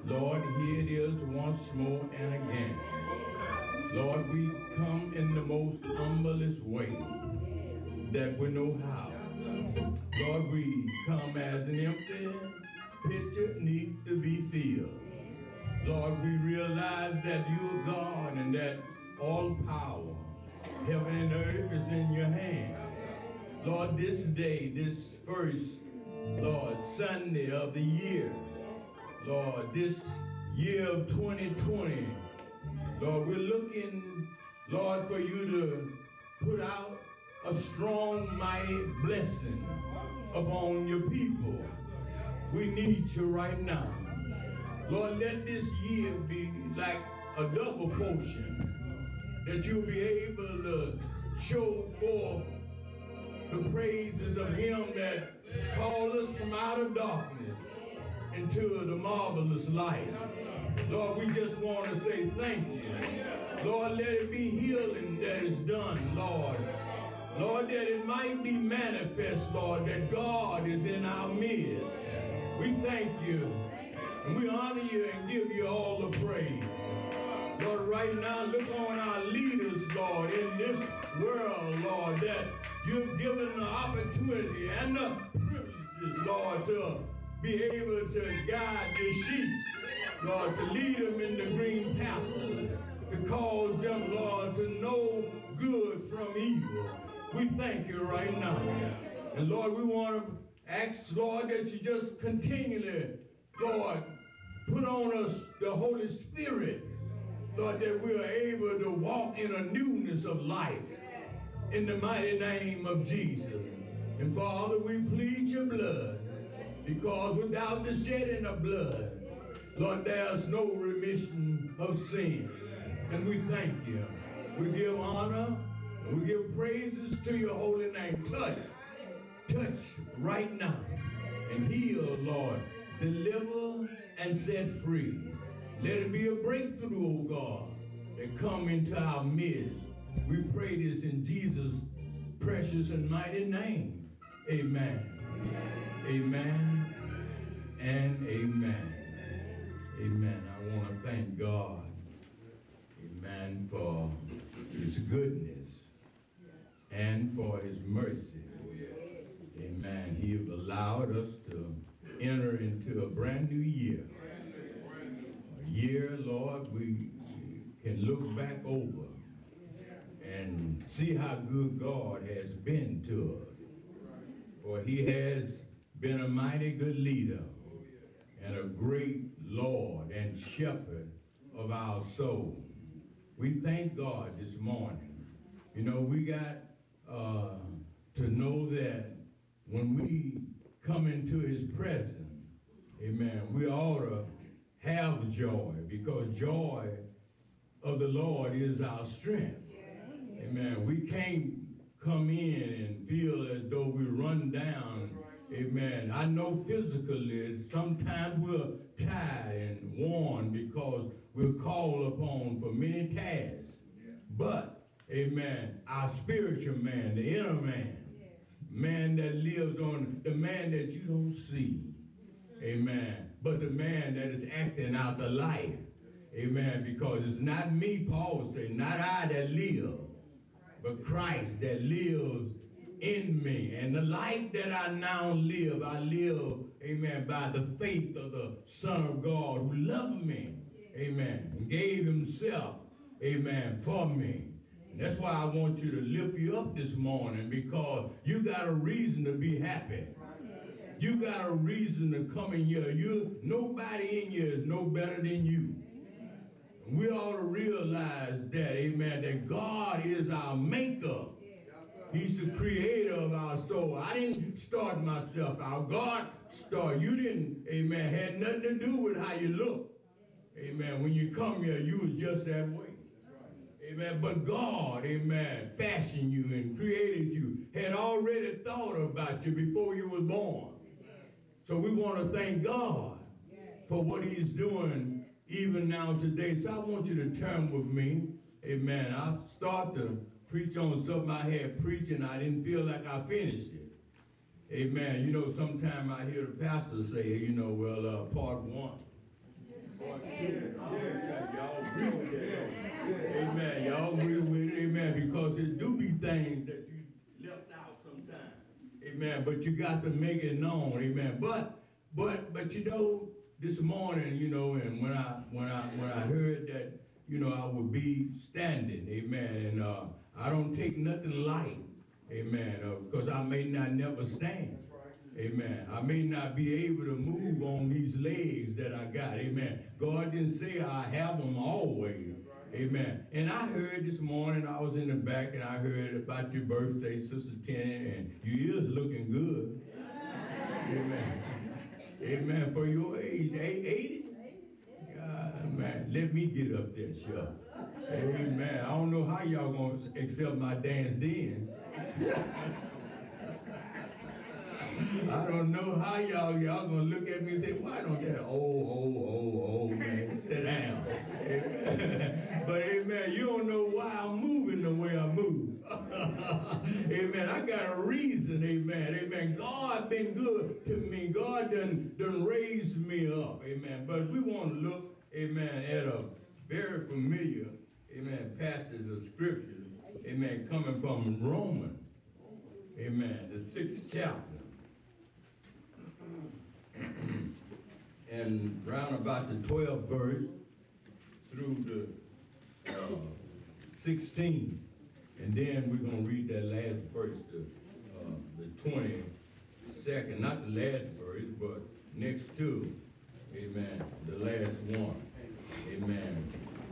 Lord, here it is once more and again. Lord, we come in the most humblest way that we know how. Lord, we come as an empty pitcher need to be filled. Lord, we realize that you are God and that all power, heaven and earth is in your hands. Lord, this day, this first, Lord, Sunday of the year, Lord, this year of 2020, Lord, we're looking, Lord, for you to put out a strong, mighty blessing upon your people. We need you right now. Lord, let this year be like a double portion, that you'll be able to show forth the praises of him that called us from out of darkness into the marvelous light. Lord, we just want to say thank you. Lord, let it be healing that is done, Lord. Lord, that it might be manifest, Lord, that God is in our midst. We thank you, and we honor you and give you all the praise. Lord, right now, look on our leaders, Lord, in this world, Lord, that you've given the opportunity and the privileges, Lord, to be able to guide your sheep, Lord, to lead them in the green pastures, to cause them, Lord, to know good from evil. We thank you right now. And Lord, we want to ask, Lord, that you just continually, Lord, put on us the Holy Spirit, Lord, that we are able to walk in a newness of life in the mighty name of Jesus. And Father, we plead your blood, because without the shedding of blood, Lord, there's no remission of sin. And we thank you. We give honor and we give praises to your holy name. Touch right now and heal, Lord. Deliver and set free. Let it be a breakthrough, oh God, that come into our midst. We pray this in Jesus' precious and mighty name. Amen. Amen and amen. Amen. I want to thank God, amen, for his goodness and for his mercy. Amen. He has allowed us to enter into a brand new year. A year, Lord, we can look back over and see how good God has been to us. For he has been a mighty good leader and a great Lord and shepherd of our soul. We thank God this morning. You know, we got to know that when we come into his presence, amen, we ought to have joy, because joy of the Lord is our strength. Amen. We can't come in and feel as though we run down. Amen. I know physically sometimes we're tired and worn because we're called upon for many tasks. But, amen, our spiritual man, the inner man, man that lives on, the man that you don't see, amen, but the man that is acting out the life, amen, because it's not me, Paul said, not I that live, but Christ that lives in me. And the life that I now live, I live, amen, by the faith of the Son of God who loved me, amen, and gave himself, amen, for me. And that's why I want you to lift you up this morning, because you got a reason to be happy. You got a reason to come in here. Nobody in here is no better than you. We ought to realize that, amen, that God is our maker. He's the creator of our soul. I didn't start myself out. God started. You didn't, amen, had nothing to do with how you look. Amen. When you come here, you was just that way. Amen. But God, amen, fashioned you and created you, had already thought about you before you was born. So we want to thank God for what he's doing even now today. So I want you to turn with me. Amen. I start to preach on something I had preached and I didn't feel like I finished it. Amen. You know, sometimes I hear the pastor say, you know, well, part one. amen, but you got to make it known, amen. But you know, this morning, you know, and when I heard that, you know, I would be standing, amen, and I don't take nothing light, amen, because I may not never stand. Amen. I may not be able to move on these legs that I got. Amen. God didn't say I have them always. Amen. And I heard this morning, I was in the back, and I heard about your birthday, Sister Tenny, and you is looking good. Amen. Amen. For your age, 80? God, man, let me get up there, sure. Amen. I don't know how y'all going to accept my dance then. I don't know how y'all gonna look at me and say, why don't that old man sit down? Amen. But amen, you don't know why I'm moving the way I move. Amen. I got a reason, amen. Amen. God been good to me. God done raised me up. Amen. But we want to look, amen, at a very familiar, amen, passage of scripture, amen, coming from Romans, amen, the 6th chapter. And round about the 12th verse through the 16th. And then we're going to read that last verse, the 22nd, not the last verse, but next to, amen, the last one. Amen.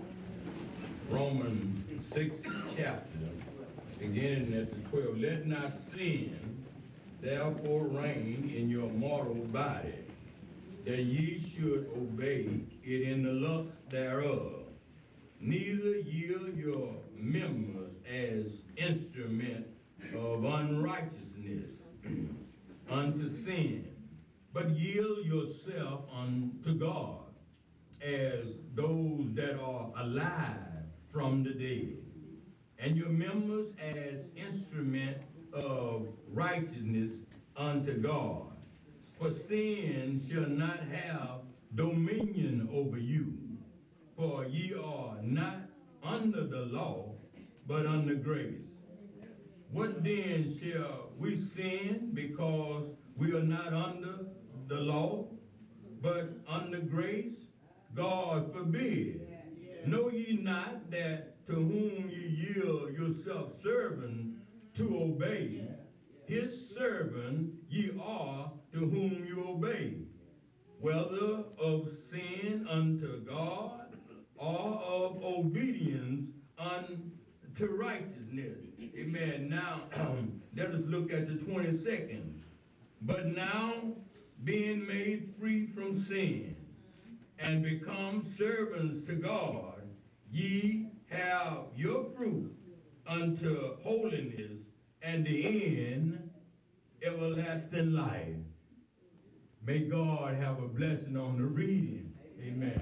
Romans 6th chapter, beginning at the 12th. Let not sin therefore reign in your mortal body, that ye should obey it in the lust thereof. Neither yield your members as instruments of unrighteousness unto sin, but yield yourself unto God as those that are alive from the dead, and your members as instruments of righteousness unto God. For sin shall not have dominion over you, for ye are not under the law, but under grace. What then shall we sin because we are not under the law, but under grace? God forbid. Know ye not that to whom ye yield yourself servants to obey, his servant ye are to whom you obey, whether of sin unto God or of obedience unto righteousness. Amen. Now, let us look at the 22nd. But now, being made free from sin and become servants to God, ye have your fruit unto holiness, and the end, everlasting life. May God have a blessing on the reading. Amen.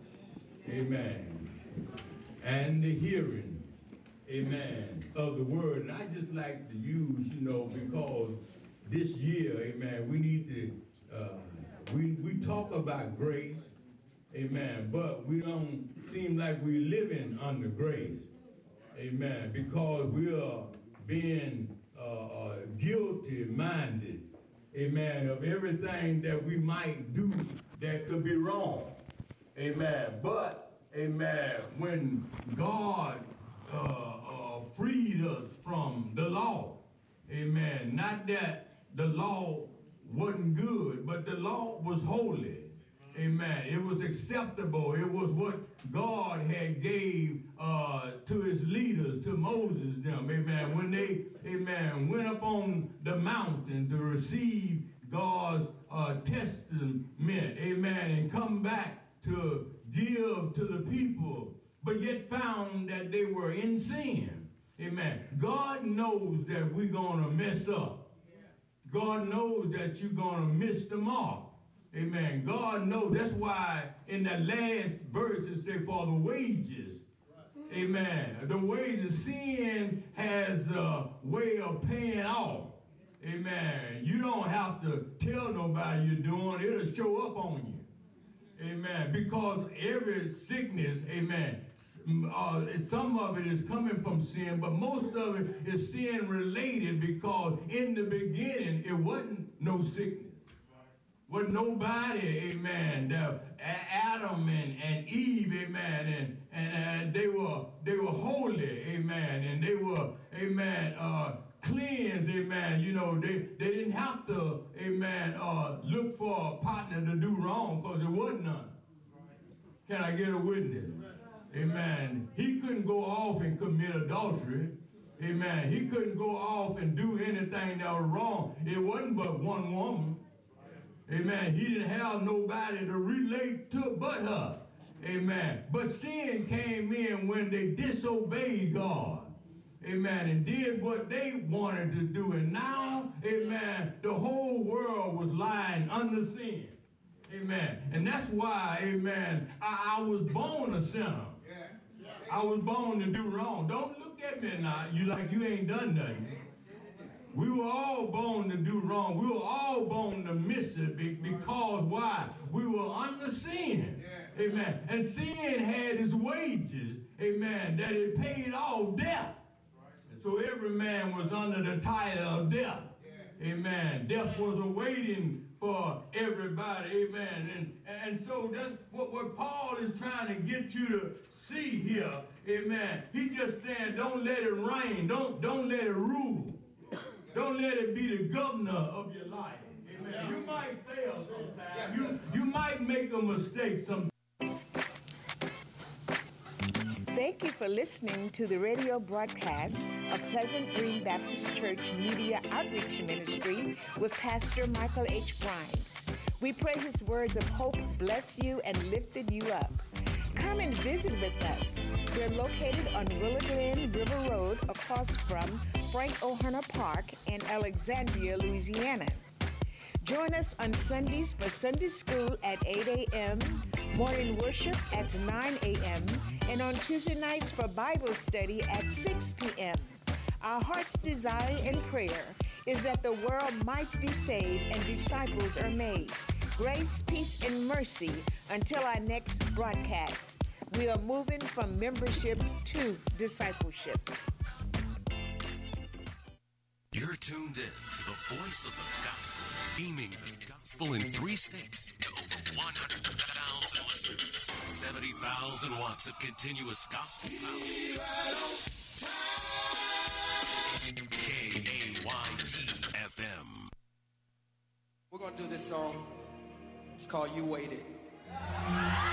Amen. And the hearing, amen, of the word. And I just like to use, you know, because this year, amen, we need to, we talk about grace, amen, but we don't seem like we're living under grace, amen, because we are being guilty-minded, amen, of everything that we might do that could be wrong, amen. But, amen, when God freed us from the law, amen, not that the law wasn't good, but the law was holy. Amen. It was acceptable. It was what God had gave to his leaders, to Moses them. Amen. When they, amen, went up on the mountain to receive God's testament, amen, and come back to give to the people, but yet found that they were in sin. Amen. God knows that we're going to mess up. God knows that you're going to miss the mark. Amen. God knows. That's why in that last verse it says, for the wages. Amen. The wages, sin has a way of paying off. Amen. You don't have to tell nobody you're doing. It'll show up on you. Amen. Because every sickness, amen, some of it is coming from sin, but most of it is sin related, because in the beginning it wasn't no sickness. Was nobody, amen. Adam and Eve, amen, and they were holy, amen, and they were, amen, cleansed, amen. You know, they didn't have to, amen, look for a partner to do wrong, because there wasn't none. Can I get a witness? Amen. He couldn't go off and commit adultery. Amen. He couldn't go off and do anything that was wrong. It wasn't but one woman. Amen. He didn't have nobody to relate to but her. Amen. But sin came in when they disobeyed God. Amen. And did what they wanted to do. And now, amen, the whole world was lying under sin. Amen. And that's why, amen, I was born a sinner. I was born to do wrong. Don't look at me now. You like you ain't done nothing. We were all born to do wrong. We were all born to miss it because why? We were under sin. Amen. And sin had its wages. Amen. That it paid off death. And so every man was under the title of death. Amen. Death was awaiting for everybody. Amen. And so that's what Paul is trying to get you to see here. Amen. He's just saying, don't let it reign. Don't let it rule. Don't let it be the governor of your life. Amen. You might fail sometimes. You might make a mistake sometimes. Thank you for listening to the radio broadcast of Pleasant Green Baptist Church Media Outreach Ministry with Pastor Michael H. Grimes. We pray his words of hope bless you and lifted you up. Come and visit with us. We're located on Willow Glen River Road across from Frank O'Hara Park in Alexandria, Louisiana. Join us on Sundays for Sunday school at 8 a.m., morning worship at 9 a.m., and on Tuesday nights for Bible study at 6 p.m. Our heart's desire and prayer is that the world might be saved and disciples are made. Grace, peace, and mercy until our next broadcast. We are moving from membership to discipleship. You're tuned in to the voice of the gospel, beaming the gospel in 3 states to over 100,000 listeners. 70,000 watts of continuous gospel power. KAYT FM. We're going to do this song. It's called You Waited.